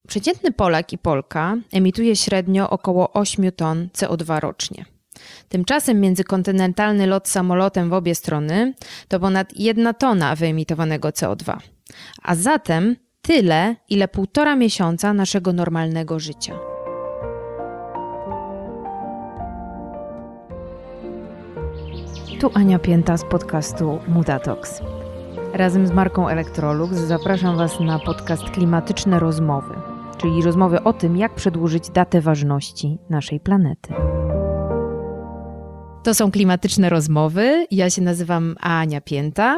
Przeciętny Polak i Polka emituje średnio około 8 ton CO2 rocznie. Tymczasem międzykontynentalny lot samolotem w obie strony to ponad 1 tona wyemitowanego CO2. A zatem tyle, ile 1,5 miesiąca naszego normalnego życia. Tu Ania Pięta z podcastu Mutatox. Razem z marką Electrolux zapraszam Was na podcast Klimatyczne Rozmowy, czyli rozmowy o tym, jak przedłużyć datę ważności naszej planety. To są Klimatyczne Rozmowy. Ja się nazywam Ania Pięta,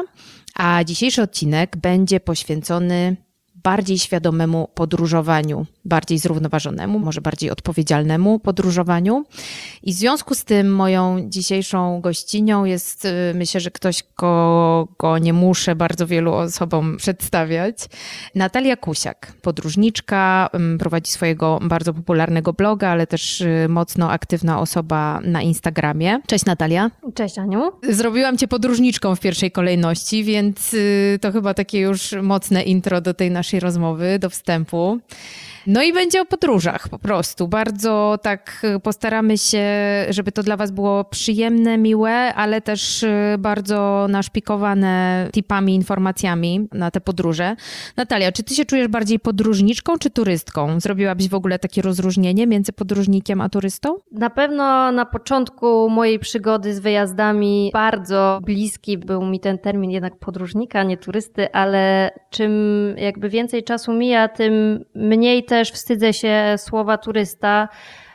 a dzisiejszy odcinek będzie poświęcony bardziej świadomemu podróżowaniu, bardziej zrównoważonemu, może bardziej odpowiedzialnemu podróżowaniu. I w związku z tym moją dzisiejszą gościnią jest, myślę, że ktoś, kogo nie muszę bardzo wielu osobom przedstawiać, Natalia Kusiak, podróżniczka, prowadzi swojego bardzo popularnego bloga, ale też mocno aktywna osoba na Instagramie. Cześć Natalia. Cześć Aniu. Zrobiłam cię podróżniczką w pierwszej kolejności, więc to chyba takie już mocne intro do tej naszej rozmowy, do wstępu. No i będzie o podróżach po prostu. Bardzo tak postaramy się, żeby to dla Was było przyjemne, miłe, ale też bardzo naszpikowane tipami, informacjami na te podróże. Natalia, czy Ty się czujesz bardziej podróżniczką czy turystką? Zrobiłabyś w ogóle takie rozróżnienie między podróżnikiem a turystą? Na pewno na początku mojej przygody z wyjazdami bardzo bliski był mi ten termin jednak podróżnika, nie turysty, ale czym jakby więcej czasu mija, tym mniej też wstydzę się słowa turysta,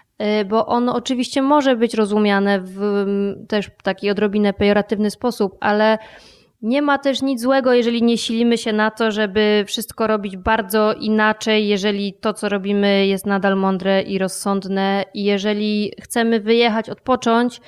bo ono oczywiście może być rozumiane w też taki odrobinę pejoratywny sposób, ale nie ma też nic złego, jeżeli nie silimy się na to, żeby wszystko robić bardzo inaczej, jeżeli to, co robimy, jest nadal mądre i rozsądne i jeżeli chcemy wyjechać, odpocząć,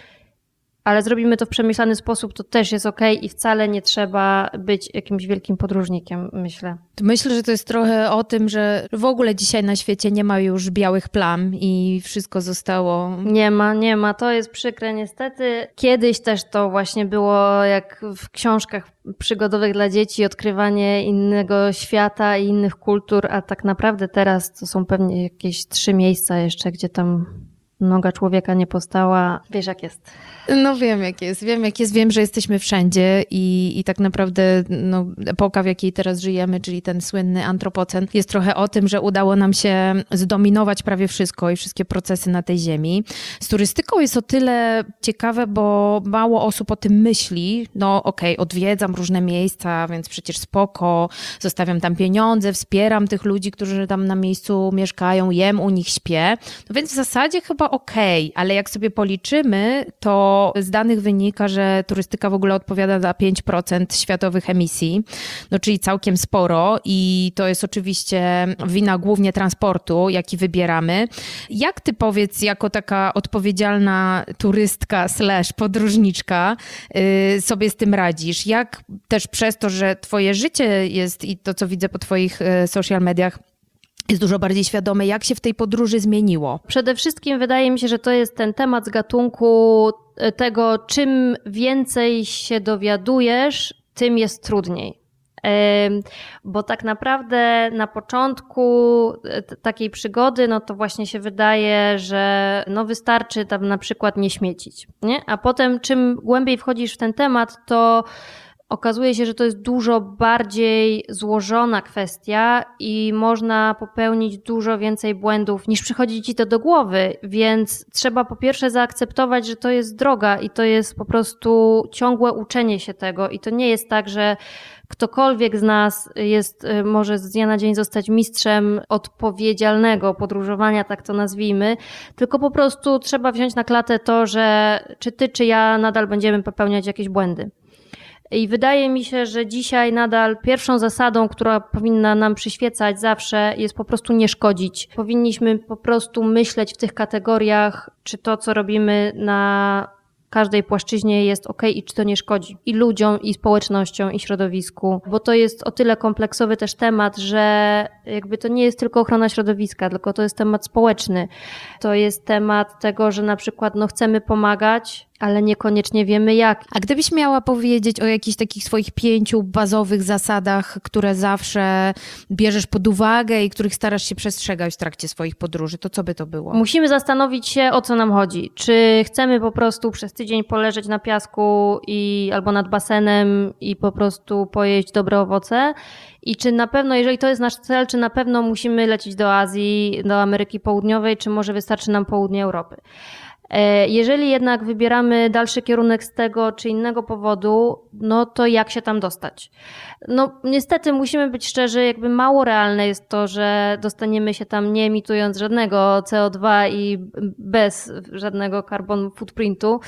ale zrobimy to w przemyślany sposób, to też jest okej i wcale nie trzeba być jakimś wielkim podróżnikiem, myślę. Myślę, że to jest trochę o tym, że w ogóle dzisiaj na świecie nie ma już białych plam i wszystko zostało... Nie ma. To jest przykre niestety. Kiedyś też to właśnie było jak w książkach przygodowych dla dzieci, odkrywanie innego świata i innych kultur, a tak naprawdę teraz to są pewnie jakieś 3 miejsca jeszcze, gdzie tam noga człowieka nie postała. Wiesz jak jest. No wiem jak jest. Wiem, że jesteśmy wszędzie i tak naprawdę epoka, w jakiej teraz żyjemy, czyli ten słynny antropocen, jest trochę o tym, że udało nam się zdominować prawie wszystko i wszystkie procesy na tej ziemi. Z turystyką jest o tyle ciekawe, bo mało osób o tym myśli. No okej, odwiedzam różne miejsca, więc przecież spoko, zostawiam tam pieniądze, wspieram tych ludzi, którzy tam na miejscu mieszkają, jem u nich, śpię. No więc w zasadzie chyba okej, ale jak sobie policzymy, to z danych wynika, że turystyka w ogóle odpowiada za 5% światowych emisji, no czyli całkiem sporo i to jest oczywiście wina głównie transportu, jaki wybieramy. Jak ty powiedz, jako taka odpowiedzialna turystka / podróżniczka sobie z tym radzisz? Jak też przez to, że twoje życie jest i to, co widzę po twoich social mediach, jest dużo bardziej świadome, jak się w tej podróży zmieniło? Przede wszystkim wydaje mi się, że to jest ten temat z gatunku tego, czym więcej się dowiadujesz, tym jest trudniej. Bo tak naprawdę na początku takiej przygody, no to właśnie się wydaje, że wystarczy tam na przykład nie śmiecić, nie? A potem czym głębiej wchodzisz w ten temat, to okazuje się, że to jest dużo bardziej złożona kwestia i można popełnić dużo więcej błędów niż przychodzi ci to do głowy, więc trzeba po pierwsze zaakceptować, że to jest droga i to jest po prostu ciągłe uczenie się tego i to nie jest tak, że ktokolwiek z nas może z dnia na dzień zostać mistrzem odpowiedzialnego podróżowania, tak to nazwijmy, tylko po prostu trzeba wziąć na klatę to, że czy ty, czy ja nadal będziemy popełniać jakieś błędy. I wydaje mi się, że dzisiaj nadal pierwszą zasadą, która powinna nam przyświecać zawsze, jest po prostu nie szkodzić. Powinniśmy po prostu myśleć w tych kategoriach, czy to, co robimy na każdej płaszczyźnie jest okej i czy to nie szkodzi i ludziom, i społecznościom, i środowisku, bo to jest o tyle kompleksowy też temat, że jakby to nie jest tylko ochrona środowiska, tylko to jest temat społeczny. To jest temat tego, że na przykład chcemy pomagać, ale niekoniecznie wiemy jak. A gdybyś miała powiedzieć o jakichś takich swoich 5 bazowych zasadach, które zawsze bierzesz pod uwagę i których starasz się przestrzegać w trakcie swoich podróży, to co by to było? Musimy zastanowić się, o co nam chodzi. Czy chcemy po prostu przez tydzień poleżeć na piasku albo nad basenem i po prostu pojeść dobre owoce? I czy na pewno, jeżeli to jest nasz cel, czy na pewno musimy lecieć do Azji, do Ameryki Południowej, czy może wystarczy nam południe Europy? Jeżeli jednak wybieramy dalszy kierunek z tego czy innego powodu, no to jak się tam dostać? No niestety musimy być szczerzy, jakby mało realne jest to, że dostaniemy się tam nie emitując żadnego CO2 i bez żadnego carbon footprintu.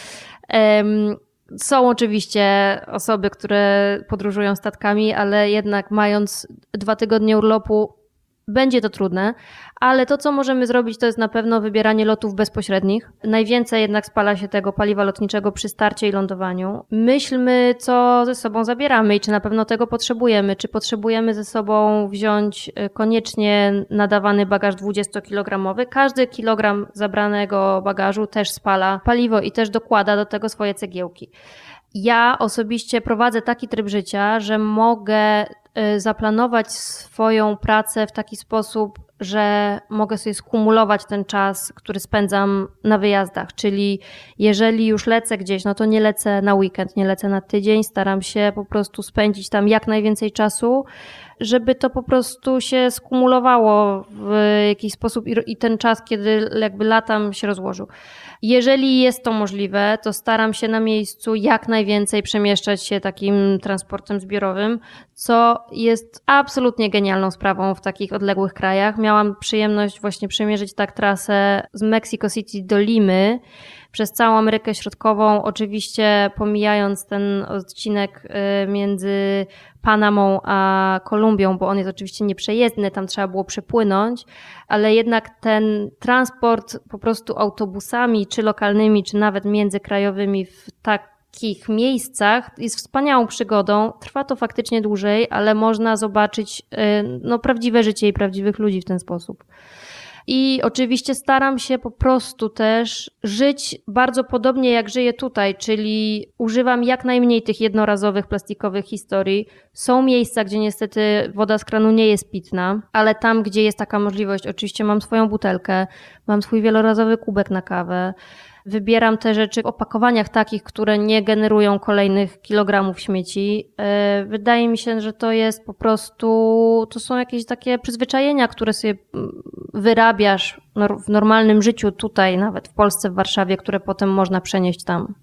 Są oczywiście osoby, które podróżują statkami, ale jednak mając 2 tygodnie urlopu będzie to trudne, ale to, co możemy zrobić, to jest na pewno wybieranie lotów bezpośrednich. Najwięcej jednak spala się tego paliwa lotniczego przy starcie i lądowaniu. Myślmy, co ze sobą zabieramy i czy na pewno tego potrzebujemy. Czy potrzebujemy ze sobą wziąć koniecznie nadawany bagaż 20-kilogramowy. Każdy kilogram zabranego bagażu też spala paliwo i też dokłada do tego swoje cegiełki. Ja osobiście prowadzę taki tryb życia, że mogę zaplanować swoją pracę w taki sposób, że mogę sobie skumulować ten czas, który spędzam na wyjazdach. Czyli jeżeli już lecę gdzieś, no to nie lecę na weekend, nie lecę na tydzień, staram się po prostu spędzić tam jak najwięcej czasu, żeby to po prostu się skumulowało w jakiś sposób i ten czas, kiedy jakby latam, się rozłożył. Jeżeli jest to możliwe, to staram się na miejscu jak najwięcej przemieszczać się takim transportem zbiorowym, co jest absolutnie genialną sprawą w takich odległych krajach. Miałam przyjemność właśnie przemierzyć tak trasę z Mexico City do Limy przez całą Amerykę Środkową, oczywiście pomijając ten odcinek między Panamą a Kolumbią, bo on jest oczywiście nieprzejezdny, tam trzeba było przepłynąć, ale jednak ten transport po prostu autobusami, czy lokalnymi, czy nawet międzykrajowymi w takich miejscach jest wspaniałą przygodą. Trwa to faktycznie dłużej, ale można zobaczyć prawdziwe życie i prawdziwych ludzi w ten sposób. I oczywiście staram się po prostu też żyć bardzo podobnie jak żyję tutaj, czyli używam jak najmniej tych jednorazowych plastikowych historii. Są miejsca, gdzie niestety woda z kranu nie jest pitna, ale tam, gdzie jest taka możliwość, oczywiście mam swoją butelkę, mam swój wielorazowy kubek na kawę. Wybieram te rzeczy w opakowaniach takich, które nie generują kolejnych kilogramów śmieci. Wydaje mi się, że to jest po prostu, to są jakieś takie przyzwyczajenia, które sobie wyrabiasz w normalnym życiu tutaj, nawet w Polsce, w Warszawie, które potem można przenieść tam.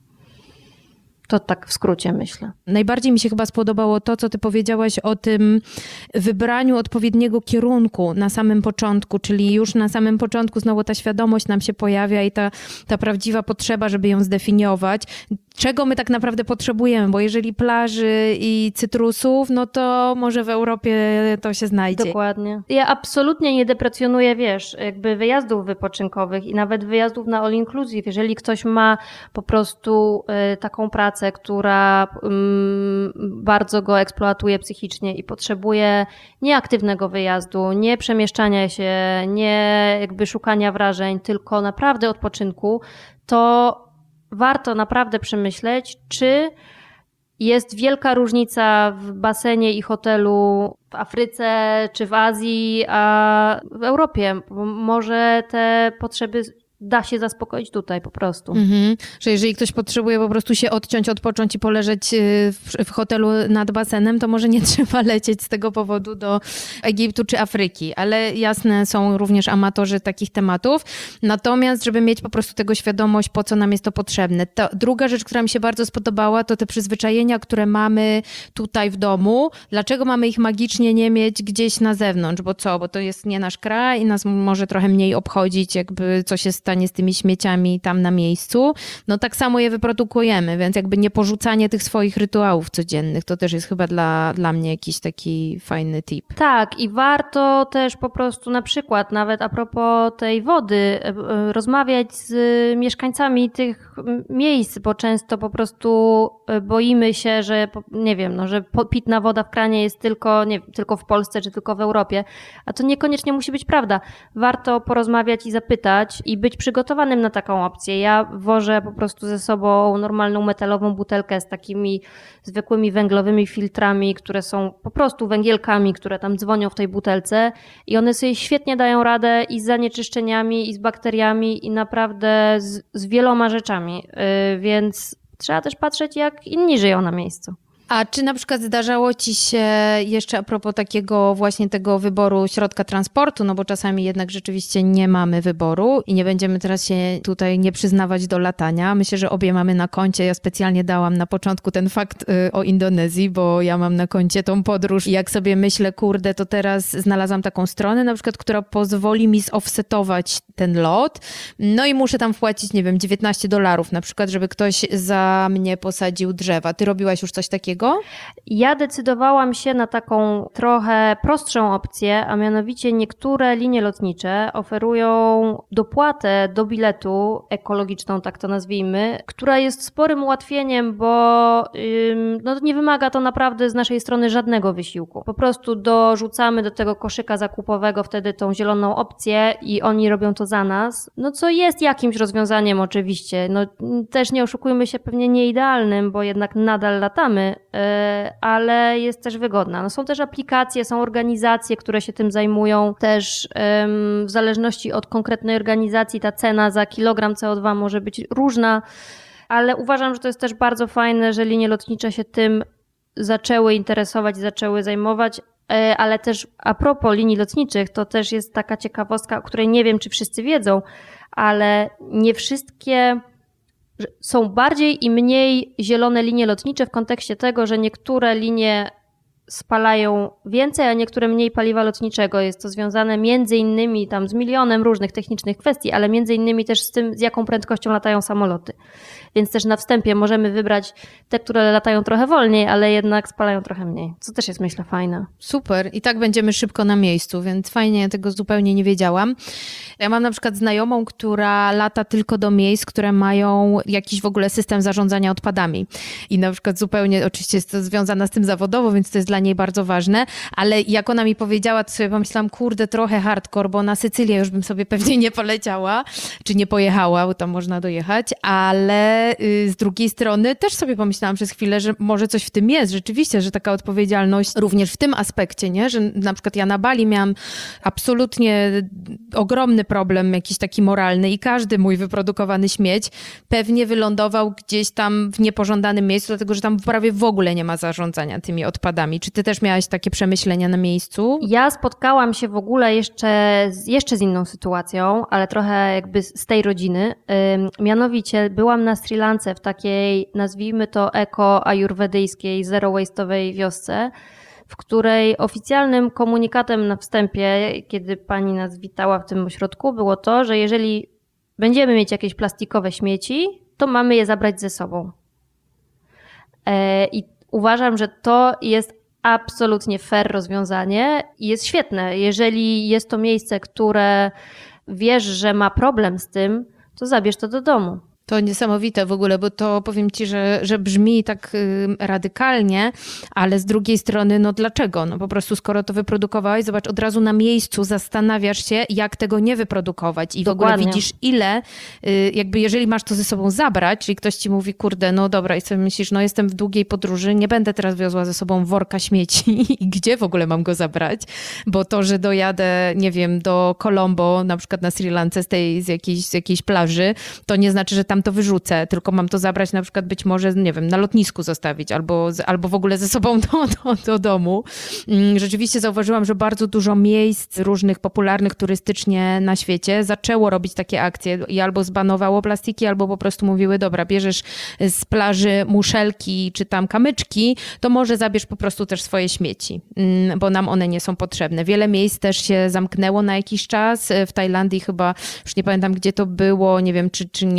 To tak w skrócie myślę. Najbardziej mi się chyba spodobało to, co ty powiedziałaś o tym wybraniu odpowiedniego kierunku na samym początku, czyli już na samym początku znowu ta świadomość nam się pojawia i ta prawdziwa potrzeba, żeby ją zdefiniować. Czego my tak naprawdę potrzebujemy, bo jeżeli plaży i cytrusów, no to może w Europie to się znajdzie. Dokładnie. Ja absolutnie nie deprecjonuję, jakby wyjazdów wypoczynkowych i nawet wyjazdów na all inclusive. Jeżeli ktoś ma po prostu taką pracę, która bardzo go eksploatuje psychicznie i potrzebuje nieaktywnego wyjazdu, nie przemieszczania się, nie jakby szukania wrażeń, tylko naprawdę odpoczynku, to warto naprawdę przemyśleć, czy jest wielka różnica w basenie i hotelu w Afryce czy w Azji, a w Europie. Bo może te potrzeby da się zaspokoić tutaj po prostu. Że jeżeli ktoś potrzebuje po prostu się odciąć, odpocząć i poleżeć w hotelu nad basenem, to może nie trzeba lecieć z tego powodu do Egiptu czy Afryki. Ale jasne, są również amatorzy takich tematów. Natomiast, żeby mieć po prostu tego świadomość, po co nam jest to potrzebne. To druga rzecz, która mi się bardzo spodobała, to te przyzwyczajenia, które mamy tutaj w domu. Dlaczego mamy ich magicznie nie mieć gdzieś na zewnątrz? Bo co? Bo to jest nie nasz kraj i nas może trochę mniej obchodzić, jakby co się stanie z tymi śmieciami tam na miejscu, no tak samo je wyprodukujemy, więc jakby nie porzucanie tych swoich rytuałów codziennych, to też jest chyba dla mnie jakiś taki fajny tip. Tak, i warto też po prostu na przykład, nawet a propos tej wody, rozmawiać z mieszkańcami tych miejsc, bo często po prostu boimy się, że nie wiem, że pitna woda w kranie jest tylko w Polsce czy tylko w Europie, a to niekoniecznie musi być prawda. Warto porozmawiać i zapytać i być przygotowanym na taką opcję. Ja wożę po prostu ze sobą normalną metalową butelkę z takimi zwykłymi węglowymi filtrami, które są po prostu węgielkami, które tam dzwonią w tej butelce i one sobie świetnie dają radę i z zanieczyszczeniami, i z bakteriami, i naprawdę z wieloma rzeczami. Więc trzeba też patrzeć, jak inni żyją na miejscu. A czy na przykład zdarzało ci się jeszcze a propos takiego właśnie tego wyboru środka transportu, no bo czasami jednak rzeczywiście nie mamy wyboru i nie będziemy teraz się tutaj nie przyznawać do latania. Myślę, że obie mamy na koncie. Ja specjalnie dałam na początku ten fakt o Indonezji, bo ja mam na koncie tą podróż i jak sobie myślę, kurde, to teraz znalazłam taką stronę na przykład, która pozwoli mi zoffsetować ten lot, no i muszę tam wpłacić, nie wiem, $19 na przykład, żeby ktoś za mnie posadził drzewa. Ty robiłaś już coś takiego? Ja decydowałam się na taką trochę prostszą opcję, a mianowicie niektóre linie lotnicze oferują dopłatę do biletu ekologiczną, tak to nazwijmy, która jest sporym ułatwieniem, bo no, nie wymaga to naprawdę z naszej strony żadnego wysiłku. Po prostu dorzucamy do tego koszyka zakupowego wtedy tą zieloną opcję i oni robią to za nas, no co jest jakimś rozwiązaniem oczywiście. No też nie oszukujmy się, pewnie nie idealnym, bo jednak nadal latamy, ale jest też wygodna. No są też aplikacje, są organizacje, które się tym zajmują. Też w zależności od konkretnej organizacji ta cena za kilogram CO2 może być różna, ale uważam, że to jest też bardzo fajne, że linie lotnicze się tym zaczęły interesować, zaczęły zajmować, ale też a propos linii lotniczych, to też jest taka ciekawostka, o której nie wiem, czy wszyscy wiedzą, ale nie wszystkie są bardziej i mniej zielone linie lotnicze w kontekście tego, że niektóre linie spalają więcej, a niektóre mniej paliwa lotniczego. Jest to związane między innymi tam z milionem różnych technicznych kwestii, ale między innymi też z tym, z jaką prędkością latają samoloty. Więc też na wstępie możemy wybrać te, które latają trochę wolniej, ale jednak spalają trochę mniej, co też jest, myślę, fajne. Super. I tak będziemy szybko na miejscu, więc fajnie, ja tego zupełnie nie wiedziałam. Ja mam na przykład znajomą, która lata tylko do miejsc, które mają jakiś w ogóle system zarządzania odpadami. I na przykład zupełnie, oczywiście jest to związana z tym zawodowo, więc to jest dla niej bardzo ważne, ale jak ona mi powiedziała, to sobie pomyślałam, kurde, trochę hardcore, bo na Sycylię już bym sobie pewnie nie poleciała, czy nie pojechała, bo tam można dojechać, ale z drugiej strony też sobie pomyślałam przez chwilę, że może coś w tym jest, rzeczywiście, że taka odpowiedzialność również w tym aspekcie, nie? Że na przykład ja na Bali miałam absolutnie ogromny problem jakiś taki moralny i każdy mój wyprodukowany śmieć pewnie wylądował gdzieś tam w niepożądanym miejscu, dlatego że tam prawie w ogóle nie ma zarządzania tymi odpadami. Czy ty też miałaś takie przemyślenia na miejscu? Ja spotkałam się w ogóle jeszcze z inną sytuacją, ale trochę jakby z tej rodziny. Mianowicie byłam na Sri Lance w takiej, nazwijmy to eko-ajurwedyjskiej, zero-waste'owej wiosce, w której oficjalnym komunikatem na wstępie, kiedy pani nas witała w tym ośrodku, było to, że jeżeli będziemy mieć jakieś plastikowe śmieci, to mamy je zabrać ze sobą. I uważam, że to jest absolutnie fair rozwiązanie i jest świetne. Jeżeli jest to miejsce, które wiesz, że ma problem z tym, to zabierz to do domu. To niesamowite w ogóle, bo to powiem ci, że brzmi tak radykalnie, ale z drugiej strony, no dlaczego? No po prostu skoro to wyprodukowałeś, zobacz, od razu na miejscu zastanawiasz się, jak tego nie wyprodukować i Dokładnie. w ogóle widzisz ile, jakby jeżeli masz to ze sobą zabrać, czyli ktoś ci mówi, kurde, no dobra i sobie myślisz, no jestem w długiej podróży, nie będę teraz wiozła ze sobą worka śmieci i gdzie w ogóle mam go zabrać, bo to, że dojadę, nie wiem, do Colombo, na przykład na Sri Lance z jakiejś plaży, to nie znaczy, że tam to wyrzucę, tylko mam to zabrać na przykład być może, nie wiem, na lotnisku zostawić albo w ogóle ze sobą do domu. Rzeczywiście zauważyłam, że bardzo dużo miejsc różnych popularnych turystycznie na świecie zaczęło robić takie akcje i albo zbanowało plastiki, albo po prostu mówiły, dobra, bierzesz z plaży muszelki czy tam kamyczki, to może zabierz po prostu też swoje śmieci, bo nam one nie są potrzebne. Wiele miejsc też się zamknęło na jakiś czas. W Tajlandii chyba, już nie pamiętam gdzie to było, nie wiem czy nie przy tej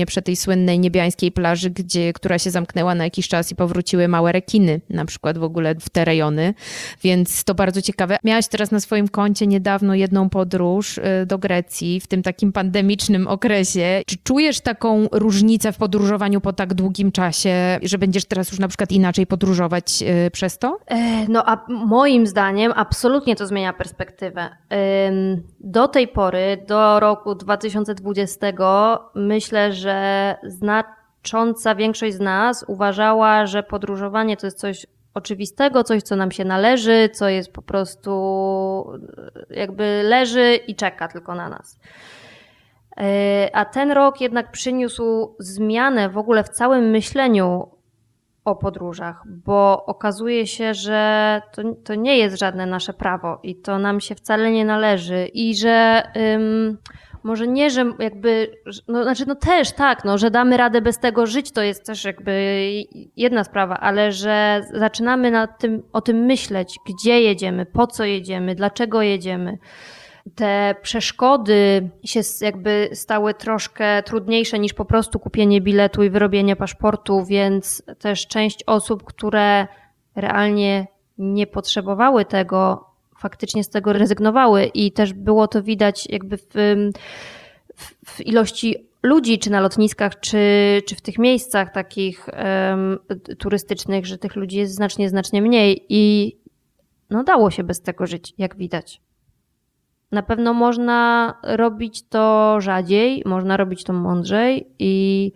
słynnej niebiańskiej plaży, która się zamknęła na jakiś czas i powróciły małe rekiny na przykład w ogóle w te rejony, więc to bardzo ciekawe. Miałaś teraz na swoim koncie niedawno jedną podróż do Grecji w tym takim pandemicznym okresie. Czy czujesz taką różnicę w podróżowaniu po tak długim czasie, że będziesz teraz już na przykład inaczej podróżować przez to? No a moim zdaniem absolutnie to zmienia perspektywę. Do tej pory, do roku 2020, myślę, że znacząca większość z nas uważała, że podróżowanie to jest coś oczywistego, coś, co nam się należy, co jest po prostu jakby leży i czeka tylko na nas. A ten rok jednak przyniósł zmianę w ogóle w całym myśleniu o podróżach, bo okazuje się, że to nie jest żadne nasze prawo i to nam się wcale nie należy i że może nie, że jakby, też tak, że damy radę bez tego żyć, to jest też jakby jedna sprawa, ale że zaczynamy o tym myśleć, gdzie jedziemy, po co jedziemy, dlaczego jedziemy. Te przeszkody się jakby stały troszkę trudniejsze niż po prostu kupienie biletu i wyrobienie paszportu, więc też część osób, które realnie nie potrzebowały tego, faktycznie z tego rezygnowały i też było to widać jakby w ilości ludzi, czy na lotniskach, czy w tych miejscach takich turystycznych, że tych ludzi jest znacznie mniej i dało się bez tego żyć, jak widać. Na pewno można robić to rzadziej, można robić to mądrzej i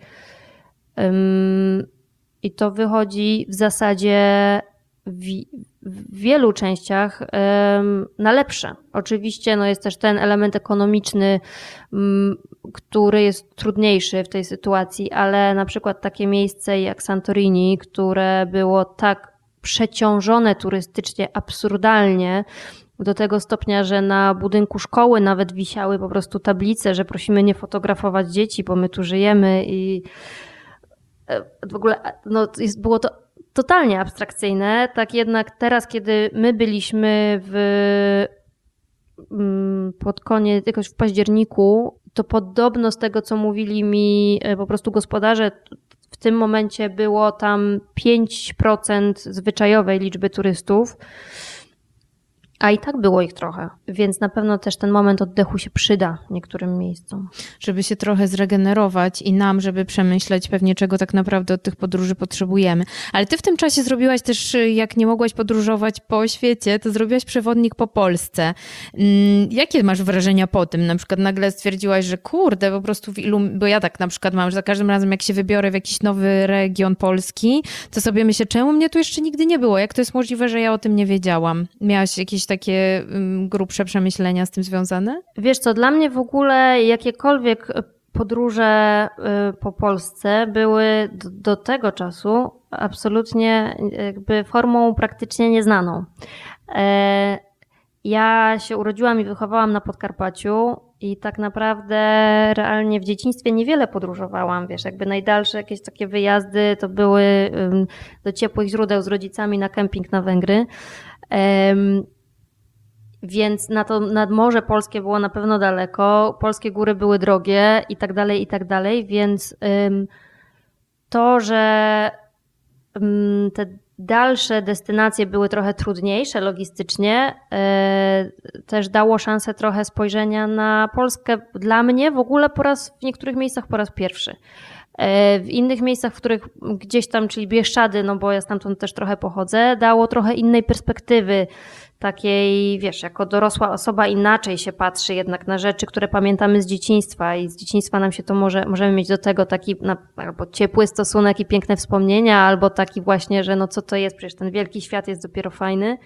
to wychodzi w zasadzie w wielu częściach na lepsze. Oczywiście jest też ten element ekonomiczny, który jest trudniejszy w tej sytuacji, ale na przykład takie miejsce jak Santorini, które było tak przeciążone turystycznie absurdalnie, do tego stopnia, że na budynku szkoły nawet wisiały po prostu tablice, że prosimy nie fotografować dzieci, bo my tu żyjemy i w ogóle było to totalnie abstrakcyjne. Tak jednak teraz, kiedy my byliśmy pod koniec, jakoś w październiku, to podobno z tego, co mówili mi po prostu gospodarze, w tym momencie było tam 5% zwyczajowej liczby turystów. A i tak było ich trochę, więc na pewno też ten moment oddechu się przyda niektórym miejscom. Żeby się trochę zregenerować i nam, żeby przemyśleć pewnie, czego tak naprawdę od tych podróży potrzebujemy. Ale ty w tym czasie zrobiłaś też, jak nie mogłaś podróżować po świecie, to zrobiłaś przewodnik po Polsce. Jakie masz wrażenia po tym? Na przykład nagle stwierdziłaś, że kurde, po prostu bo ja tak na przykład mam, że za każdym razem jak się wybiorę w jakiś nowy region Polski, to sobie myślę, czemu mnie tu jeszcze nigdy nie było? Jak to jest możliwe, że ja o tym nie wiedziałam? Miałaś jakieś takie grubsze przemyślenia z tym związane? Wiesz co, dla mnie w ogóle jakiekolwiek podróże po Polsce były do tego czasu absolutnie jakby formą praktycznie nieznaną. Ja się urodziłam i wychowałam na Podkarpaciu i tak naprawdę realnie w dzieciństwie niewiele podróżowałam, wiesz, jakby najdalsze jakieś takie wyjazdy to były do ciepłych źródeł z rodzicami na kemping na Węgry. Więc nad Morze Polskie było na pewno daleko, polskie góry były drogie i tak dalej, więc to, że te dalsze destynacje były trochę trudniejsze logistycznie, też dało szansę trochę spojrzenia na Polskę dla mnie w ogóle w niektórych miejscach po raz pierwszy. W innych miejscach, w których gdzieś tam, czyli Bieszczady, bo ja stamtąd też trochę pochodzę, dało trochę innej perspektywy, takiej, wiesz, jako dorosła osoba inaczej się patrzy jednak na rzeczy, które pamiętamy z dzieciństwa i z dzieciństwa nam się to możemy mieć do tego taki albo ciepły stosunek i piękne wspomnienia, albo taki właśnie, że co to jest, przecież ten wielki świat jest dopiero fajny.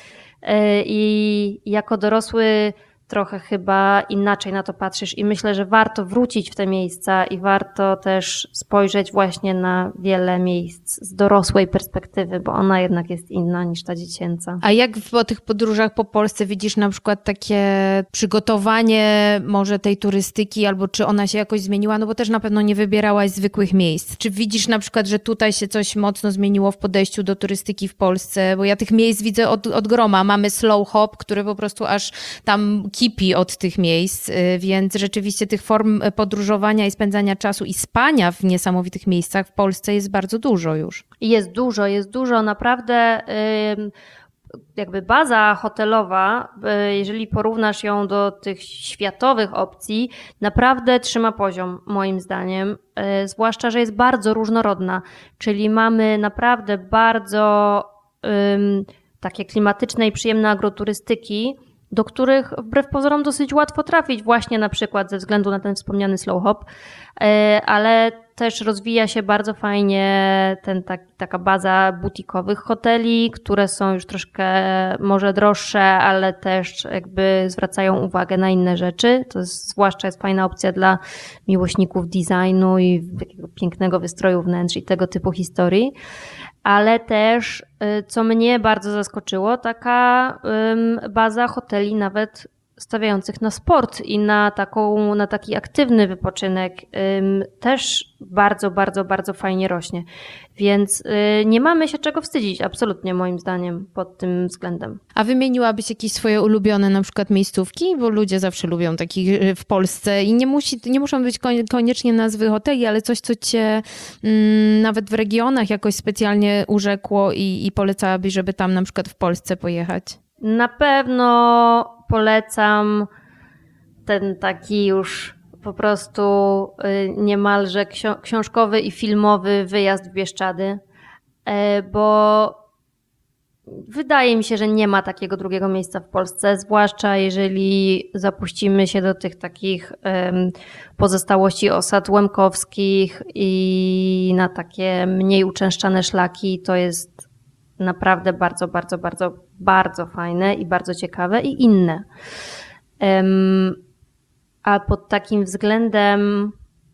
I jako dorosły trochę chyba inaczej na to patrzysz i myślę, że warto wrócić w te miejsca i warto też spojrzeć właśnie na wiele miejsc z dorosłej perspektywy, bo ona jednak jest inna niż ta dziecięca. A jak po tych podróżach po Polsce widzisz na przykład takie przygotowanie może tej turystyki, albo czy ona się jakoś zmieniła, bo też na pewno nie wybierałaś zwykłych miejsc. Czy widzisz na przykład, że tutaj się coś mocno zmieniło w podejściu do turystyki w Polsce? Bo ja tych miejsc widzę od groma. Mamy slow hop, który po prostu aż tam kipi od tych miejsc, więc rzeczywiście tych form podróżowania i spędzania czasu i spania w niesamowitych miejscach w Polsce jest bardzo dużo już. Jest dużo, naprawdę jakby baza hotelowa, jeżeli porównasz ją do tych światowych opcji, naprawdę trzyma poziom moim zdaniem, zwłaszcza, że jest bardzo różnorodna, czyli mamy naprawdę bardzo takie klimatyczne i przyjemne agroturystyki, do których wbrew pozorom dosyć łatwo trafić właśnie na przykład ze względu na ten wspomniany slow hop, ale też rozwija się bardzo fajnie taka baza butikowych hoteli, które są już troszkę może droższe, ale też jakby zwracają uwagę na inne rzeczy. To zwłaszcza jest fajna opcja dla miłośników designu i takiego pięknego wystroju wnętrz i tego typu historii. Ale też, co mnie bardzo zaskoczyło, taka baza hoteli nawet stawiających na sport i na taki aktywny wypoczynek też bardzo, bardzo, bardzo fajnie rośnie. Więc nie mamy się czego wstydzić, absolutnie moim zdaniem pod tym względem. A wymieniłabyś jakieś swoje ulubione na przykład miejscówki? Bo ludzie zawsze lubią takich w Polsce i nie muszą być koniecznie nazwy hoteli, ale coś, co cię nawet w regionach jakoś specjalnie urzekło i polecałabyś, żeby tam na przykład w Polsce pojechać? Na pewno polecam ten taki już po prostu niemalże książkowy i filmowy wyjazd w Bieszczady, bo wydaje mi się, że nie ma takiego drugiego miejsca w Polsce, zwłaszcza jeżeli zapuścimy się do tych takich pozostałości osad łemkowskich i na takie mniej uczęszczane szlaki. To jest naprawdę bardzo, bardzo, bardzo, bardzo fajne i bardzo ciekawe i inne. A pod takim względem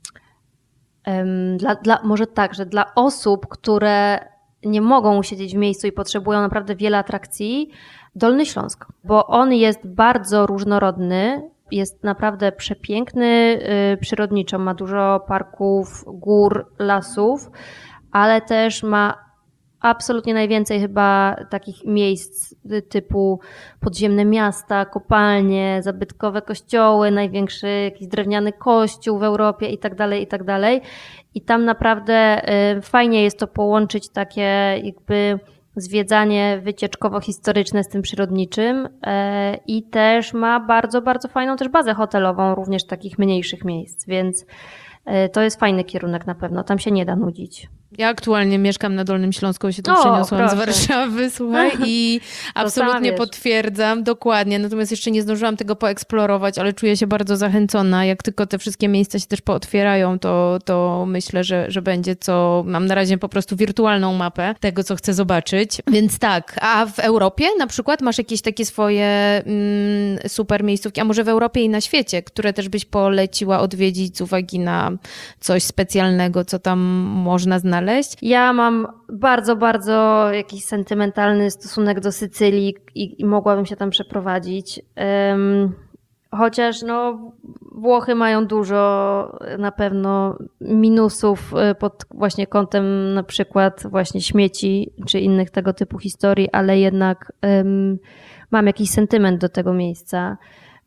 może tak, że dla osób, które nie mogą siedzieć w miejscu i potrzebują naprawdę wiele atrakcji, Dolny Śląsk, bo on jest bardzo różnorodny, jest naprawdę przepiękny przyrodniczo, ma dużo parków, gór, lasów, ale też ma absolutnie najwięcej chyba takich miejsc typu podziemne miasta, kopalnie, zabytkowe kościoły, największy jakiś drewniany kościół w Europie i tak dalej, i tak dalej. I tam naprawdę fajnie jest to połączyć takie jakby zwiedzanie wycieczkowo-historyczne z tym przyrodniczym i też ma bardzo, bardzo fajną też bazę hotelową, również takich mniejszych miejsc, więc to jest fajny kierunek na pewno, tam się nie da nudzić. Ja aktualnie mieszkam na Dolnym Śląsku, się tu przeniosłam z Warszawy, słuchaj, i absolutnie potwierdzam, dokładnie. Natomiast jeszcze nie zdążyłam tego poeksplorować, ale czuję się bardzo zachęcona. Jak tylko te wszystkie miejsca się też pootwierają, to myślę, że będzie mam na razie po prostu wirtualną mapę tego, co chcę zobaczyć. Więc tak, a w Europie na przykład masz jakieś takie swoje super miejscówki, a może w Europie i na świecie, które też byś poleciła odwiedzić z uwagi na coś specjalnego, co tam można znaleźć? Ja mam bardzo, bardzo jakiś sentymentalny stosunek do Sycylii i mogłabym się tam przeprowadzić. Chociaż Włochy mają dużo na pewno minusów pod właśnie kątem na przykład właśnie śmieci czy innych tego typu historii, ale jednak mam jakiś sentyment do tego miejsca.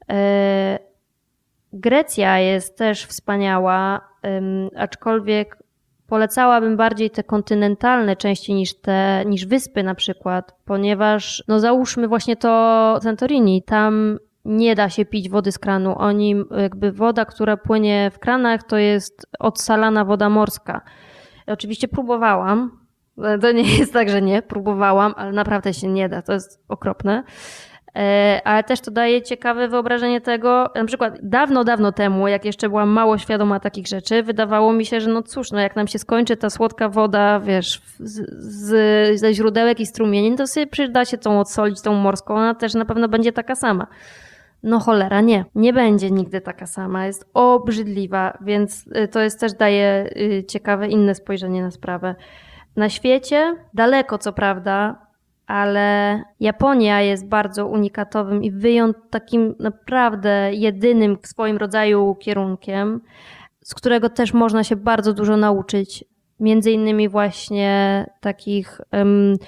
Grecja jest też wspaniała, aczkolwiek polecałabym bardziej te kontynentalne części niż wyspy na przykład, ponieważ załóżmy właśnie to Santorini, tam nie da się pić wody z kranu. Jakby woda, która płynie w kranach, to jest odsalana woda morska. Oczywiście próbowałam, to nie jest tak, że nie, próbowałam, ale naprawdę się nie da, to jest okropne. Ale też to daje ciekawe wyobrażenie tego, na przykład dawno, dawno temu, jak jeszcze byłam mało świadoma takich rzeczy, wydawało mi się, że jak nam się skończy ta słodka woda, wiesz, ze źródełek i strumieni, to sobie przyda się tą odsolić, tą morską, ona też na pewno będzie taka sama. Cholera, nie będzie nigdy taka sama, jest obrzydliwa, więc to też daje ciekawe inne spojrzenie na sprawę. Na świecie, daleko co prawda, ale Japonia jest bardzo unikatowym i takim naprawdę jedynym w swoim rodzaju kierunkiem, z którego też można się bardzo dużo nauczyć. Między innymi właśnie takich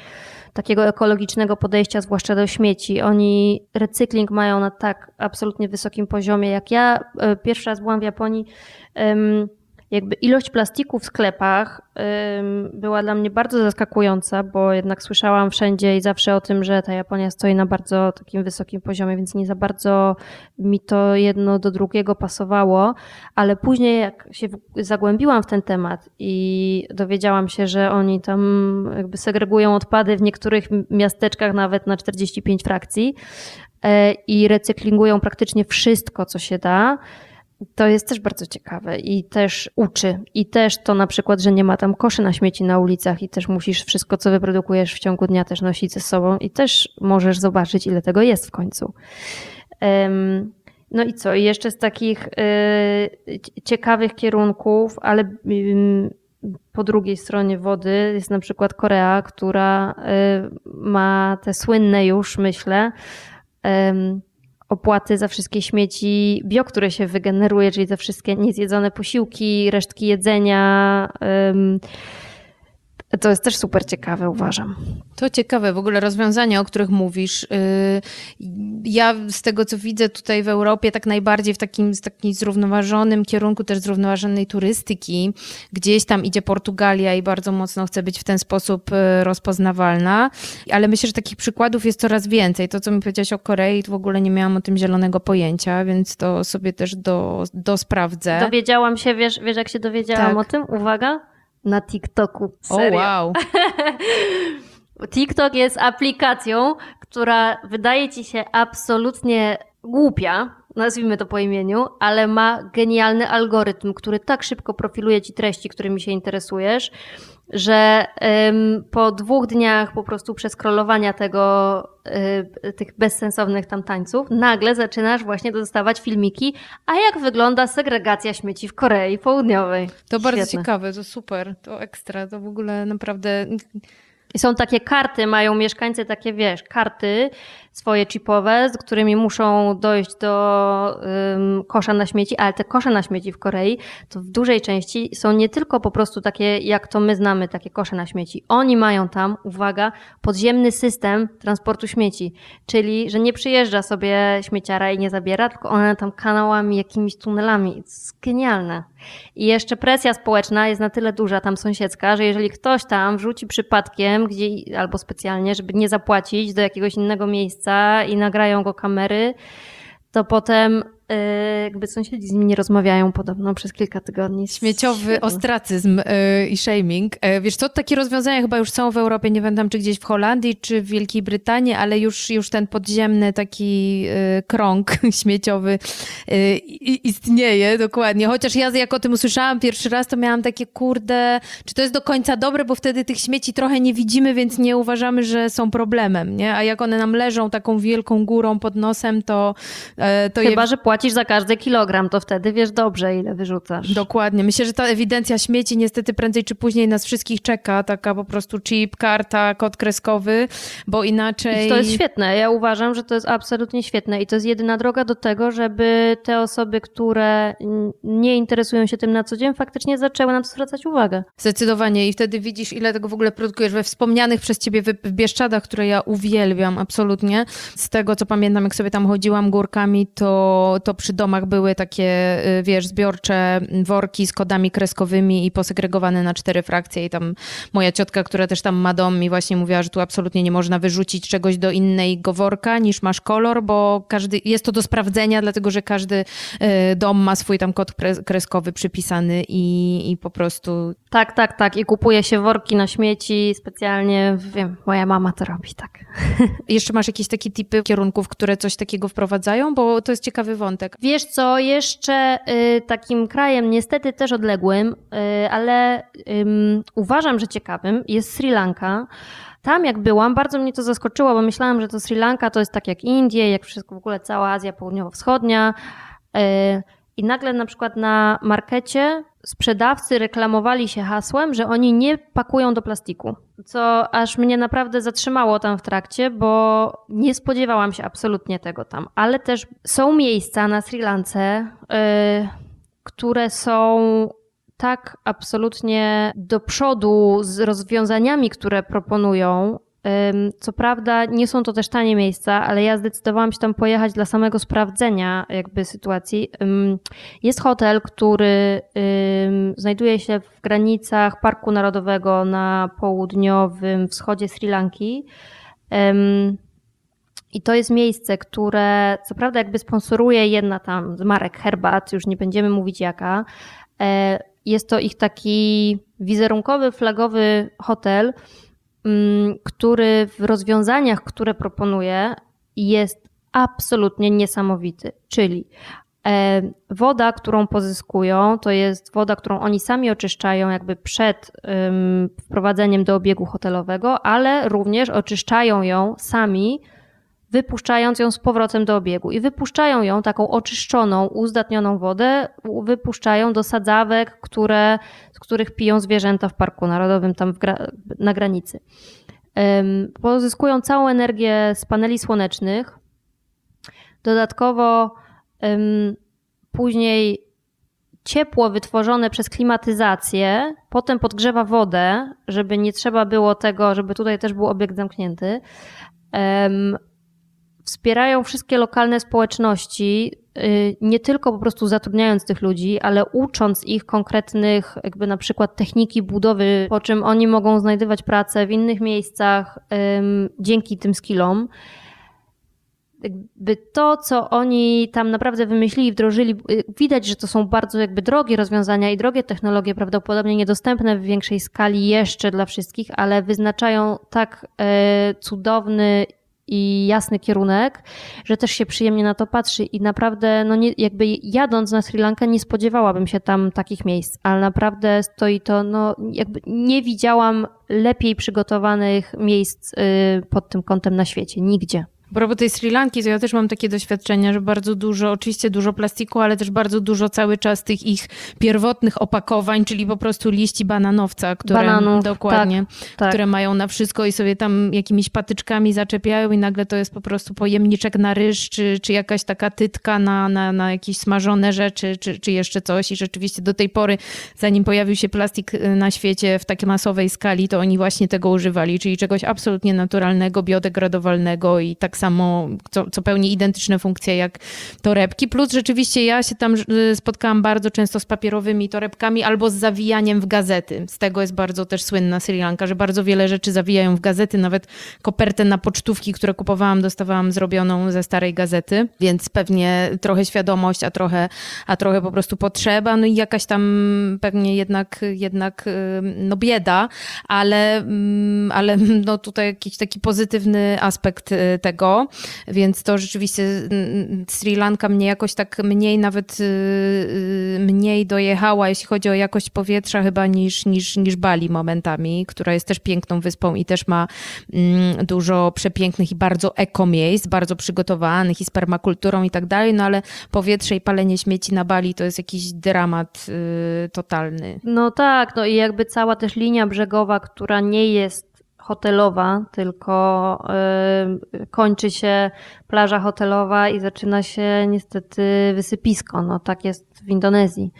takiego ekologicznego podejścia, zwłaszcza do śmieci. Oni recykling mają na tak absolutnie wysokim poziomie. Jak ja pierwszy raz byłam w Japonii, jakby ilość plastiku w sklepach była dla mnie bardzo zaskakująca, bo jednak słyszałam wszędzie i zawsze o tym, że ta Japonia stoi na bardzo takim wysokim poziomie, więc nie za bardzo mi to jedno do drugiego pasowało, ale później jak się zagłębiłam w ten temat i dowiedziałam się, że oni tam jakby segregują odpady w niektórych miasteczkach nawet na 45 frakcji i recyklingują praktycznie wszystko, co się da. To jest też bardzo ciekawe i też uczy. I też to na przykład, że nie ma tam koszy na śmieci na ulicach i też musisz wszystko, co wyprodukujesz w ciągu dnia też nosić ze sobą i też możesz zobaczyć, ile tego jest w końcu. No i co? I jeszcze z takich ciekawych kierunków, ale po drugiej stronie wody jest na przykład Korea, która ma te słynne już, myślę, opłaty za wszystkie śmieci bio, które się wygeneruje, czyli za wszystkie niezjedzone posiłki, resztki jedzenia. To jest też super ciekawe, uważam. To ciekawe w ogóle rozwiązania, o których mówisz. Ja z tego, co widzę tutaj w Europie, tak najbardziej w takim zrównoważonym kierunku też zrównoważonej turystyki. Gdzieś tam idzie Portugalia i bardzo mocno chce być w ten sposób rozpoznawalna. Ale myślę, że takich przykładów jest coraz więcej. To, co mi powiedziałaś o Korei, to w ogóle nie miałam o tym zielonego pojęcia, więc to sobie też dosprawdzę. Dowiedziałam się, wiesz jak się dowiedziałam o tym? Uwaga. Na TikToku. Serio. Wow. TikTok jest aplikacją, która wydaje ci się absolutnie głupia, nazwijmy to po imieniu, ale ma genialny algorytm, który tak szybko profiluje ci treści, którymi się interesujesz, że po 2 dniach po prostu przeskrolowania tych bezsensownych tam tańców, nagle zaczynasz właśnie dostawać filmiki, a jak wygląda segregacja śmieci w Korei Południowej. To Świetne. bardzo ciekawe, to super, to ekstra, to w ogóle naprawdę... I są takie karty, mają mieszkańcy takie, karty swoje chipowe, z którymi muszą dojść do kosza na śmieci, ale te kosze na śmieci w Korei to w dużej części są nie tylko po prostu takie, jak to my znamy, takie kosze na śmieci. Oni mają tam, uwaga, podziemny system transportu śmieci, czyli, że nie przyjeżdża sobie śmieciara i nie zabiera, tylko one tam kanałami, jakimiś tunelami. To jest genialne. I jeszcze presja społeczna jest na tyle duża, tam sąsiedzka, że jeżeli ktoś tam wrzuci przypadkiem, albo specjalnie, żeby nie zapłacić do jakiegoś innego miejsca i nagrają go kamery, to potem jakby sąsiedzi z nim nie rozmawiają podobno przez kilka tygodni. Śmieciowy ostracyzm i shaming. Wiesz co, takie rozwiązania chyba już są w Europie, nie pamiętam czy gdzieś w Holandii, czy w Wielkiej Brytanii, ale już ten podziemny taki krąg śmieciowy istnieje dokładnie. Chociaż ja jak o tym usłyszałam pierwszy raz, to miałam takie kurde, czy to jest do końca dobre, bo wtedy tych śmieci trochę nie widzimy, więc nie uważamy, że są problemem, nie? A jak one nam leżą taką wielką górą pod nosem, to chyba, że płacisz za każdy kilogram, to wtedy wiesz dobrze, ile wyrzucasz. Dokładnie. Myślę, że ta ewidencja śmieci niestety prędzej czy później nas wszystkich czeka. Taka po prostu chip, karta, kod kreskowy, bo inaczej... I to jest świetne. Ja uważam, że to jest absolutnie świetne i to jest jedyna droga do tego, żeby te osoby, które nie interesują się tym na co dzień, faktycznie zaczęły na to zwracać uwagę. Zdecydowanie. I wtedy widzisz, ile tego w ogóle produkujesz we wspomnianych przez ciebie w Bieszczadach, które ja uwielbiam absolutnie. Z tego, co pamiętam, jak sobie tam chodziłam górkami, to przy domach były takie, wiesz, zbiorcze worki z kodami kreskowymi i posegregowane na 4 frakcje i tam moja ciotka, która też tam ma dom, mi właśnie mówiła, że tu absolutnie nie można wyrzucić czegoś do innego worka niż masz kolor, bo jest to do sprawdzenia, dlatego że każdy dom ma swój tam kod kreskowy przypisany i po prostu... Tak. I kupuje się worki na śmieci specjalnie. Wiem, moja mama to robi, tak. Jeszcze masz jakieś takie typy kierunków, które coś takiego wprowadzają? Bo to jest ciekawy wątek. Wiesz co, jeszcze takim krajem niestety też odległym, ale uważam, że ciekawym jest Sri Lanka. Tam jak byłam, bardzo mnie to zaskoczyło, bo myślałam, że to Sri Lanka to jest tak jak Indie, jak wszystko w ogóle cała Azja Południowo-Wschodnia. I nagle na przykład na markecie sprzedawcy reklamowali się hasłem, że oni nie pakują do plastiku. Co aż mnie naprawdę zatrzymało tam w trakcie, bo nie spodziewałam się absolutnie tego tam. Ale też są miejsca na Sri Lance, które są tak absolutnie do przodu z rozwiązaniami, które proponują, Co prawda nie są to też tanie miejsca, ale ja zdecydowałam się tam pojechać dla samego sprawdzenia jakby sytuacji. Jest hotel, który znajduje się w granicach Parku Narodowego na południowym wschodzie Sri Lanki. I to jest miejsce, które co prawda jakby sponsoruje jedna tam z marek herbat, już nie będziemy mówić jaka. Jest to ich taki wizerunkowy, flagowy hotel, który w rozwiązaniach, które proponuje, jest absolutnie niesamowity. Czyli woda, którą pozyskują, to jest woda, którą oni sami oczyszczają jakby przed wprowadzeniem do obiegu hotelowego, ale również oczyszczają ją sami, wypuszczając ją z powrotem do obiegu. I wypuszczają ją, taką oczyszczoną, uzdatnioną wodę, wypuszczają do sadzawek, z których piją zwierzęta w Parku Narodowym, tam na granicy. Pozyskują całą energię z paneli słonecznych. Dodatkowo później ciepło wytworzone przez klimatyzację potem podgrzewa wodę, żeby nie trzeba było tego, żeby tutaj też był obiekt zamknięty. Wspierają wszystkie lokalne społeczności, nie tylko po prostu zatrudniając tych ludzi, ale ucząc ich konkretnych jakby na przykład techniki budowy, po czym oni mogą znajdywać pracę w innych miejscach dzięki tym skillom. Jakby to, co oni tam naprawdę wymyślili i wdrożyli, widać, że to są bardzo jakby drogie rozwiązania i drogie technologie, prawdopodobnie niedostępne w większej skali jeszcze dla wszystkich, ale wyznaczają tak cudowny i jasny kierunek, że też się przyjemnie na to patrzy i naprawdę, no nie, jakby jadąc na Sri Lankę nie spodziewałabym się tam takich miejsc, ale naprawdę stoi to, no jakby nie widziałam lepiej przygotowanych miejsc pod tym kątem na świecie, nigdzie. A propos tej Sri Lanki, to ja też mam takie doświadczenia, że bardzo dużo, oczywiście dużo plastiku, ale też bardzo dużo cały czas tych ich pierwotnych opakowań, czyli po prostu liści bananowca, które Bananów, dokładnie, tak. które mają na wszystko i sobie tam jakimiś patyczkami zaczepiają i nagle to jest po prostu pojemniczek na ryż, czy jakaś taka tytka na jakieś smażone rzeczy, czy jeszcze coś. I rzeczywiście do tej pory, zanim pojawił się plastik na świecie w takiej masowej skali, to oni właśnie tego używali, czyli czegoś absolutnie naturalnego, biodegradowalnego i tak samo, co pełni identyczne funkcje jak torebki. Plus rzeczywiście ja się tam spotkałam bardzo często z papierowymi torebkami albo z zawijaniem w gazety. Z tego jest bardzo też słynna Sri Lanka, że bardzo wiele rzeczy zawijają w gazety. Nawet kopertę na pocztówki, które kupowałam, dostawałam zrobioną ze starej gazety. Więc pewnie trochę świadomość, a trochę po prostu potrzeba. No i jakaś tam pewnie jednak no bieda, ale no tutaj jakiś taki pozytywny aspekt tego. Więc to rzeczywiście Sri Lanka mnie jakoś tak mniej dojechała, jeśli chodzi o jakość powietrza chyba niż Bali momentami, która jest też piękną wyspą i też ma dużo przepięknych i bardzo eko miejsc, bardzo przygotowanych i z permakulturą i tak dalej, no ale powietrze i palenie śmieci na Bali to jest jakiś dramat totalny. No tak, no i jakby cała też linia brzegowa, która nie jest hotelowa, tylko kończy się plaża hotelowa i zaczyna się niestety wysypisko. No tak jest w Indonezji.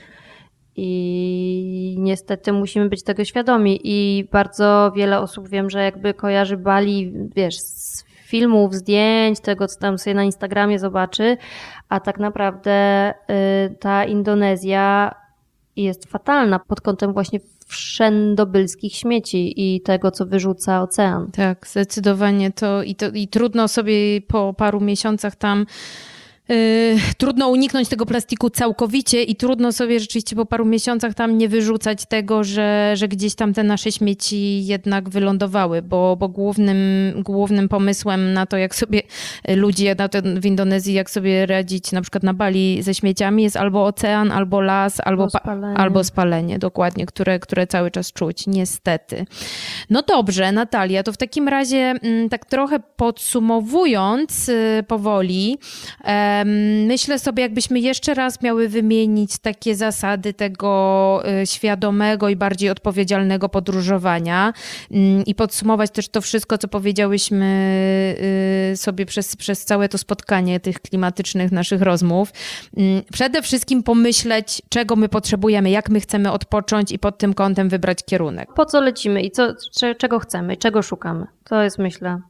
I niestety musimy być tego świadomi. I bardzo wiele osób wiem, że jakby kojarzy Bali, wiesz, z filmów, zdjęć, tego co tam sobie na Instagramie zobaczy, a tak naprawdę ta Indonezja jest fatalna pod kątem właśnie wszędobylskich śmieci i tego, co wyrzuca ocean. Tak, zdecydowanie i trudno sobie po paru miesiącach tam trudno uniknąć tego plastiku całkowicie i trudno sobie rzeczywiście po paru miesiącach tam nie wyrzucać tego, że gdzieś tam te nasze śmieci jednak wylądowały, bo głównym pomysłem na to, jak sobie ludzie w Indonezji, jak sobie radzić na przykład na Bali ze śmieciami jest albo ocean, albo las, albo spalenie, dokładnie, które cały czas czuć, niestety. No dobrze, Natalia, to w takim razie tak trochę podsumowując powoli, myślę sobie, jakbyśmy jeszcze raz miały wymienić takie zasady tego świadomego i bardziej odpowiedzialnego podróżowania i podsumować też to wszystko, co powiedziałyśmy sobie przez całe to spotkanie tych klimatycznych naszych rozmów. Przede wszystkim pomyśleć, czego my potrzebujemy, jak my chcemy odpocząć i pod tym kątem wybrać kierunek. Po co lecimy i czego chcemy, czego szukamy. To jest, myślę,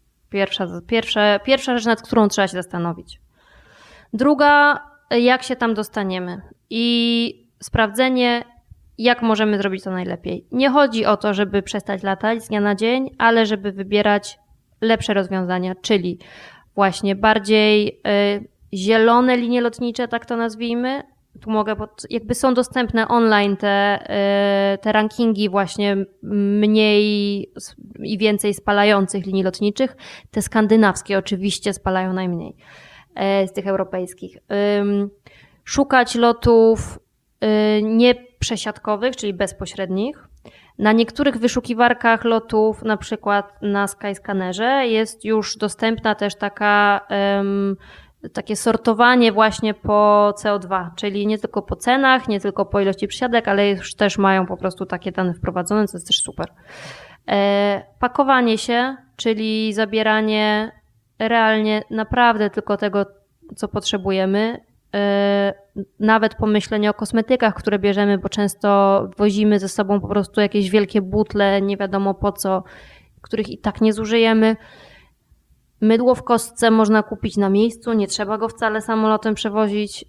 pierwsza rzecz, nad którą trzeba się zastanowić. Druga, jak się tam dostaniemy i sprawdzenie, jak możemy zrobić to najlepiej. Nie chodzi o to, żeby przestać latać z dnia na dzień, ale żeby wybierać lepsze rozwiązania, czyli właśnie bardziej zielone linie lotnicze, tak to nazwijmy. Tu mogę, jakby są dostępne online te rankingi właśnie mniej i więcej spalających linii lotniczych. Te skandynawskie oczywiście spalają najmniej z tych europejskich. Szukać lotów nieprzesiadkowych, czyli bezpośrednich. Na niektórych wyszukiwarkach lotów, na przykład na Skyscannerze, jest już dostępna też takie sortowanie właśnie po CO2, czyli nie tylko po cenach, nie tylko po ilości przysiadek, ale już też mają po prostu takie dane wprowadzone, co jest też super. Pakowanie się, czyli zabieranie realnie naprawdę tylko tego, co potrzebujemy. Nawet pomyślenie o kosmetykach, które bierzemy, bo często wozimy ze sobą po prostu jakieś wielkie butle, nie wiadomo po co, których i tak nie zużyjemy. Mydło w kostce można kupić na miejscu, nie trzeba go wcale samolotem przewozić.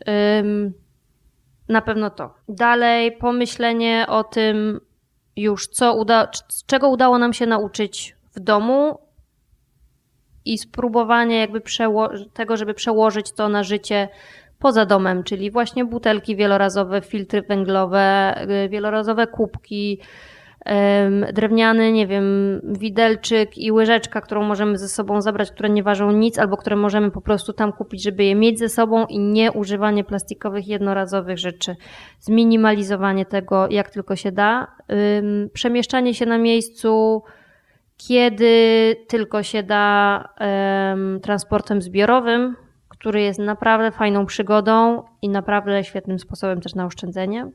Na pewno to. Dalej pomyślenie o tym już, czego udało nam się nauczyć w domu i spróbowanie jakby tego, żeby przełożyć to na życie poza domem, czyli właśnie butelki wielorazowe, filtry węglowe, wielorazowe kubki, drewniany, nie wiem, widelczyk i łyżeczka, którą możemy ze sobą zabrać, które nie ważą nic, albo które możemy po prostu tam kupić, żeby je mieć ze sobą i nie używanie plastikowych, jednorazowych rzeczy. Zminimalizowanie tego, jak tylko się da. Przemieszczanie się na miejscu, kiedy tylko się da, transportem zbiorowym, który jest naprawdę fajną przygodą i naprawdę świetnym sposobem też na oszczędzenie.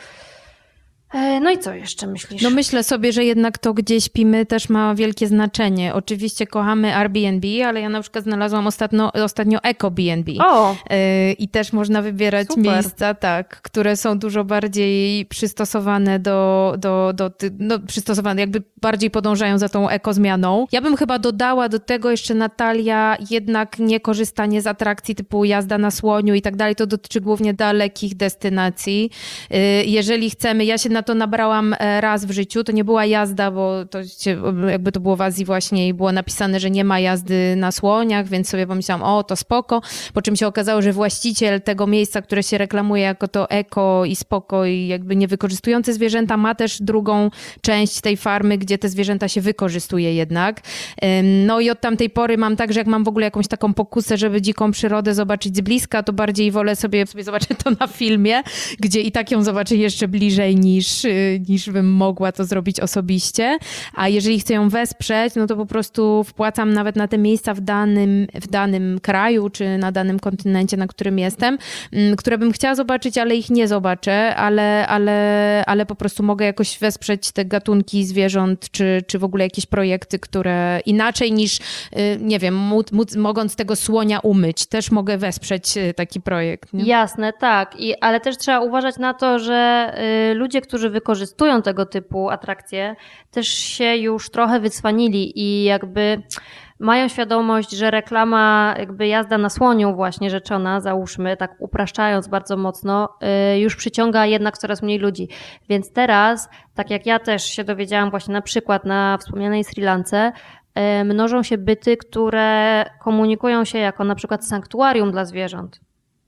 No i co jeszcze myślisz? No myślę sobie, że jednak to, gdzie śpimy, też ma wielkie znaczenie. Oczywiście kochamy Airbnb, ale ja na przykład znalazłam ostatnio Ecobnb. I też można wybierać miejsca, tak, które są dużo bardziej przystosowane przystosowane, jakby bardziej podążają za tą ekozmianą. Ja bym chyba dodała do tego jeszcze, Natalia, jednak nie korzystanie z atrakcji typu jazda na słoniu i tak dalej. To dotyczy głównie dalekich destynacji. Jeżeli chcemy, ja się na to nabrałam raz w życiu. To nie była jazda, bo jakby to było w Azji właśnie i było napisane, że nie ma jazdy na słoniach, więc sobie pomyślałam, to spoko. Po czym się okazało, że właściciel tego miejsca, które się reklamuje jako to eko i spoko i jakby nie wykorzystujące zwierzęta, ma też drugą część tej farmy, gdzie te zwierzęta się wykorzystuje jednak. No i od tamtej pory mam tak, że jak mam w ogóle jakąś taką pokusę, żeby dziką przyrodę zobaczyć z bliska, to bardziej wolę sobie zobaczyć to na filmie, gdzie i tak ją zobaczę jeszcze bliżej niż bym mogła to zrobić osobiście. A jeżeli chcę ją wesprzeć, no to po prostu wpłacam nawet na te miejsca w danym kraju, czy na danym kontynencie, na którym jestem, które bym chciała zobaczyć, ale ich nie zobaczę, ale po prostu mogę jakoś wesprzeć te gatunki zwierząt, czy w ogóle jakieś projekty, które inaczej niż, nie wiem, mogąc tego słonia umyć, też mogę wesprzeć taki projekt. Nie? Jasne, tak. Ale też trzeba uważać na to, że ludzie, którzy wykorzystują tego typu atrakcje, też się już trochę wycwanili i jakby mają świadomość, że reklama, jakby jazda na słoniu właśnie rzeczona, załóżmy, tak upraszczając bardzo mocno, już przyciąga jednak coraz mniej ludzi. Więc teraz, tak jak ja też się dowiedziałam właśnie na przykład na wspomnianej Sri Lance, mnożą się byty, które komunikują się jako na przykład sanktuarium dla zwierząt.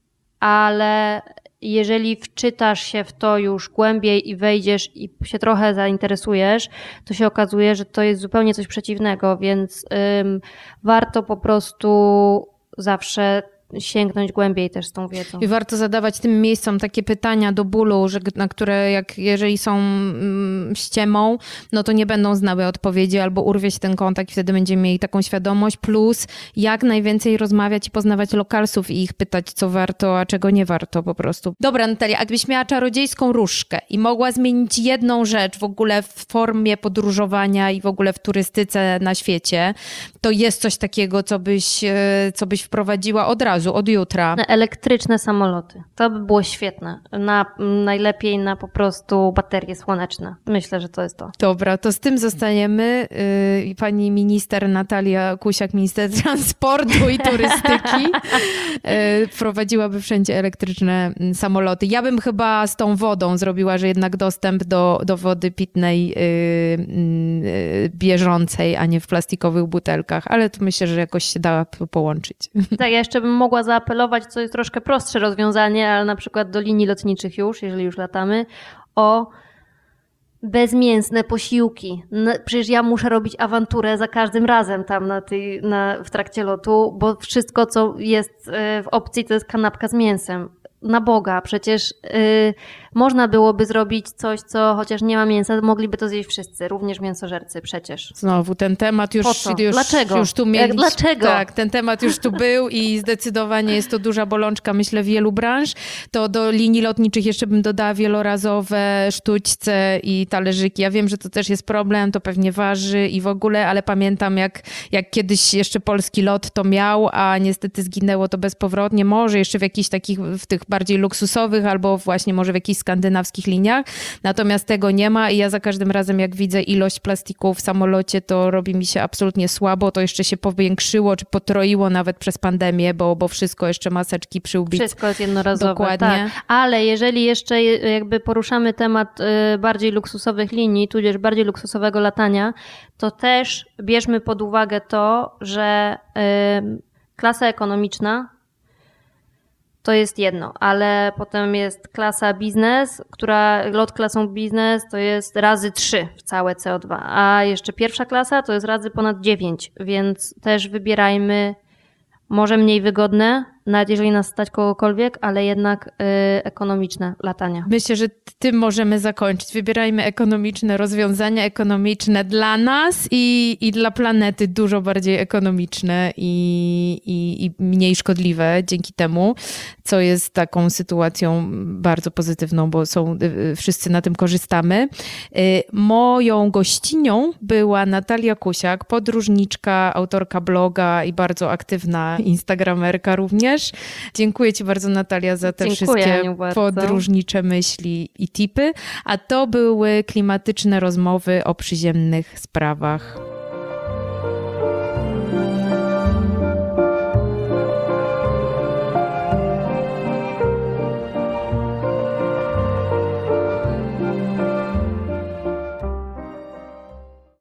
Ale jeżeli wczytasz się w to już głębiej i wejdziesz i się trochę zainteresujesz, to się okazuje, że to jest zupełnie coś przeciwnego, więc warto po prostu zawsze sięgnąć głębiej też z tą wiedzą. I warto zadawać tym miejscom takie pytania do bólu, na które jeżeli są ściemą, no to nie będą znały odpowiedzi albo urwie się ten kontakt i wtedy będziemy mieli taką świadomość. Plus jak najwięcej rozmawiać i poznawać lokalsów i ich pytać, co warto, a czego nie warto po prostu. Dobra, Natalia, a gdybyś miała czarodziejską różdżkę i mogła zmienić jedną rzecz w ogóle w formie podróżowania i w ogóle w turystyce na świecie, to jest coś takiego, co byś wprowadziła od razu, od jutra. Elektryczne samoloty. To by było świetne. Najlepiej na po prostu baterie słoneczne. Myślę, że to jest to. Dobra, to z tym zostaniemy. Pani minister Natalia Kusiak, minister transportu i turystyki, wprowadziłaby wszędzie elektryczne samoloty. Ja bym chyba z tą wodą zrobiła, że jednak dostęp do wody pitnej bieżącej, a nie w plastikowych butelkach, ale to myślę, że jakoś się da połączyć. Tak, ja jeszcze bym mogła zaapelować, co jest troszkę prostsze rozwiązanie, ale na przykład do linii lotniczych jeżeli już latamy, o bezmięsne posiłki. Przecież ja muszę robić awanturę za każdym razem tam w trakcie lotu, bo wszystko, co jest w opcji, to jest kanapka z mięsem. Na Boga, przecież można byłoby zrobić coś, co chociaż nie ma mięsa, mogliby to zjeść wszyscy, również mięsożercy przecież. Znowu, ten temat już, Po co? Dlaczego? Już tu mieliśmy. Dlaczego? Tak, ten temat już tu był i zdecydowanie jest to duża bolączka, myślę, wielu branż. To do linii lotniczych jeszcze bym dodała wielorazowe sztućce i talerzyki. Ja wiem, że to też jest problem, to pewnie waży i w ogóle, ale pamiętam jak kiedyś jeszcze polski lot to miał, a niestety zginęło to bezpowrotnie. Może jeszcze w jakichś takich, w tych bardziej luksusowych albo właśnie może w jakichś skandynawskich liniach. Natomiast tego nie ma i ja za każdym razem jak widzę ilość plastiku w samolocie, to robi mi się absolutnie słabo. To jeszcze się powiększyło czy potroiło nawet przez pandemię, bo wszystko jeszcze maseczki przyłbic. Wszystko jest jednorazowe. Dokładnie. Tak. Ale jeżeli jeszcze jakby poruszamy temat bardziej luksusowych linii, tudzież bardziej luksusowego latania, to też bierzmy pod uwagę to, że klasa ekonomiczna to jest jedno, ale potem jest klasa biznes, lot klasą biznes to jest razy 3 w całe CO2, a jeszcze pierwsza klasa to jest razy ponad 9, więc też wybierajmy może mniej wygodne, nawet jeżeli nas stać kogokolwiek, ale jednak ekonomiczne latania. Myślę, że tym możemy zakończyć. Wybierajmy ekonomiczne rozwiązania, ekonomiczne dla nas i dla planety, dużo bardziej ekonomiczne i mniej szkodliwe dzięki temu, co jest taką sytuacją bardzo pozytywną, bo wszyscy na tym korzystamy. Moją gościnią była Natalia Kusiak, podróżniczka, autorka bloga i bardzo aktywna instagramerka również. Dziękuję Ci bardzo, Natalia, za te wszystkie Aniu, podróżnicze myśli i tipy. A to były klimatyczne rozmowy o przyziemnych sprawach.